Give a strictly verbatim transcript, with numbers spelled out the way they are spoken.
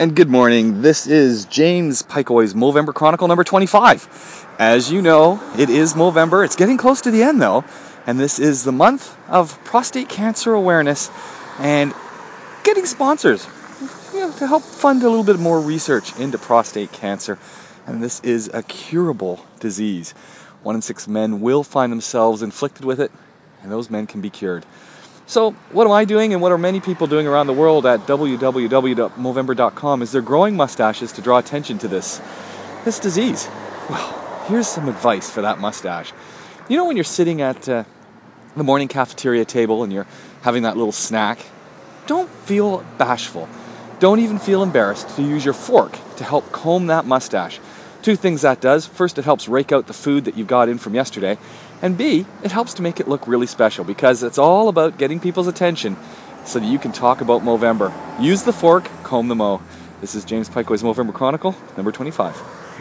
And good morning. This is James Pikoy's Movember Chronicle number twenty-five. As you know, it is Movember. It's getting close to the end though, and this is the month of prostate cancer awareness and getting sponsors, you know, to help fund a little bit more research into prostate cancer. And this is a curable disease. One in six men will find themselves inflicted with it, and those men can be cured. So what am I doing and what are many people doing around the world at w w w dot movember dot com is they're growing mustaches to draw attention to this, this disease. Well, here's some advice for that mustache. You know when you're sitting at uh, the morning cafeteria table and you're having that little snack? Don't feel bashful. Don't even feel embarrassed to use your fork to help comb that mustache. Two things that does. First, it helps rake out the food that you got in from yesterday. And B, it helps to make it look really special because it's all about getting people's attention so that you can talk about Movember. Use the fork, comb the mo. This is James Pikoy's Movember Chronicle, number twenty-five.